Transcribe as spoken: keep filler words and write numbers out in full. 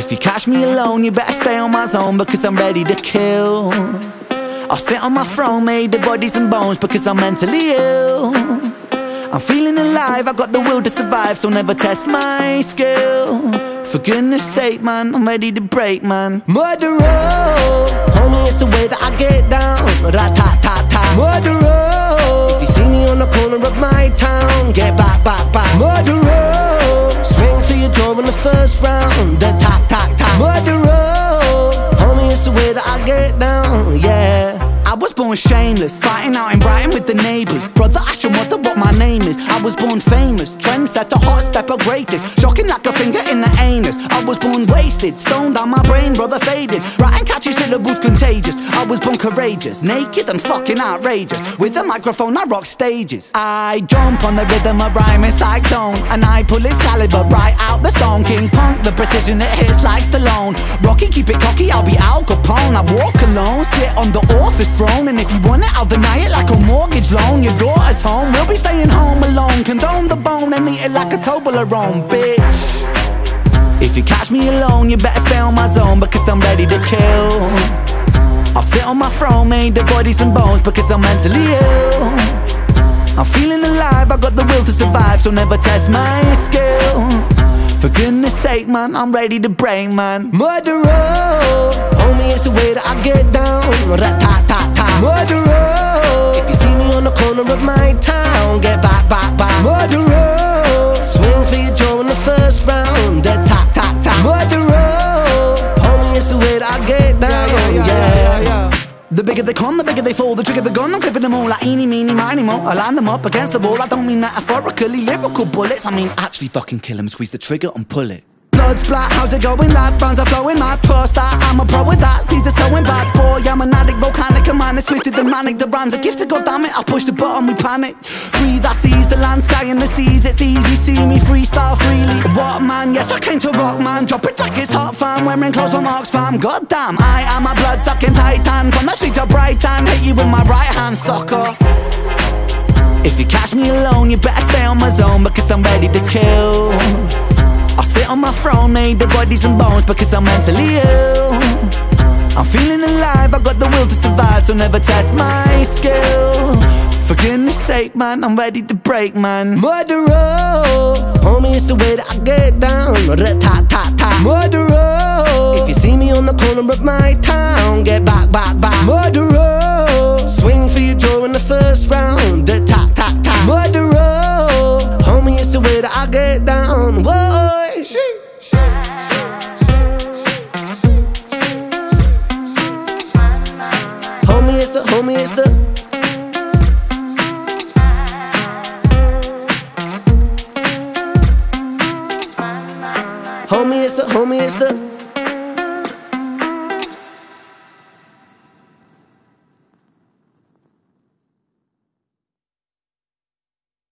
If you catch me alone, you better stay on my zone, because I'm ready to kill. I'll sit on my throne made of bodies and bones, because I'm mentally ill. I'm feeling alive, I got the will to survive, so never test my skill. For goodness sake, man, I'm ready to break, man. Murderer, homie, it's the way that I get down. Rat-tat-tat-tat. Murderer, if you see me on the corner of my town, get back, back, back. Murderer, swing for your jaw in the first round. The tat-tat-tat. Murderer, homie, it's the way that I get down, yeah. I was born shameless, fighting out in Brighton with the neighbours. Brother, ask your mother what my name is. I was born famous, trendsetter, hot stepper, greatest, shocking like a finger in the anus. I was born wasted, stoned on my brain, brother faded. Writing catchy syllables contagious. I was born courageous, naked and fucking outrageous. With a microphone I rock stages. I jump on the rhythm of rhyming cyclone, and I pull Excalibur right out the stone. King Punk, the precision it hits like Stallone. Rocky, keep it cocky, I'll be Al Capone. I walk alone, sit on the author's throne, and if you want it, I'll deny it like a mortgage loan. Your daughter's home, we'll be staying home alone. Condone the bone and eat it like a Toblerone, bitch. If you catch me alone, you better stay on my zone, because I'm ready to kill. I'll sit on my throne made of bodies and bones, because I'm mentally ill. I'm feeling alive, I got the will to survive, so never test my skill. For goodness sake, man, I'm ready to break, man. Murderer, homie, it's the way that I get down. Rat-tat-tat-tat. Murderer, if you see me on the corner of my town, get back, back, back. Murderer, swing for your jaw in the first round. The tat-tat-tat. Murderer, homie, it's the way that I get down, yeah, yeah, yeah, yeah, yeah. The bigger they come, the bigger they fall. The trigger the gun, I'm clipping them all like eeny, meeny, miny, mo. I line them up against the wall. I don't mean metaphorically, lyrical bullets. I mean actually fucking kill them, squeeze the trigger and pull it. Blood splat, how's it going, lad? Rounds are flowing, mad trust that I'm a pro with that. Caesar sewing bad boy, I'm an addict, volcanic, a man is twisted and manic. The rhymes are gifted, goddammit, I push the button, we panic. Breathe, I seize the land, sky and the seas. It's easy, see me freestyle freely. What man, yes I came to rock, man. Drop it like it's hot, fam. Wearing clothes from Oxfam, goddamn. I am a blood-sucking titan, from the streets of Brighton. Hit you with my right hand, sucker. If you catch me alone, you better stay on my zone, because I'm ready to kill. I'll sit on my throne made of bodies and bones, because I'm mentally ill. I'm feeling alive, I got the will to survive, so never test my skill. For goodness sake, man, I'm ready to break, man. Murderer, homie, it's the way that I get down. Rat-tat-tat-tat. Murderer, if you see me on the corner of my town, get back, back, back. Murderer, swing for your jaw in the first round. The tat-tat-tat. Murderer, homie, it's the way that I get down. Whoa. Homie, it's the, homie, it's the Homie, it's the, homie, it's the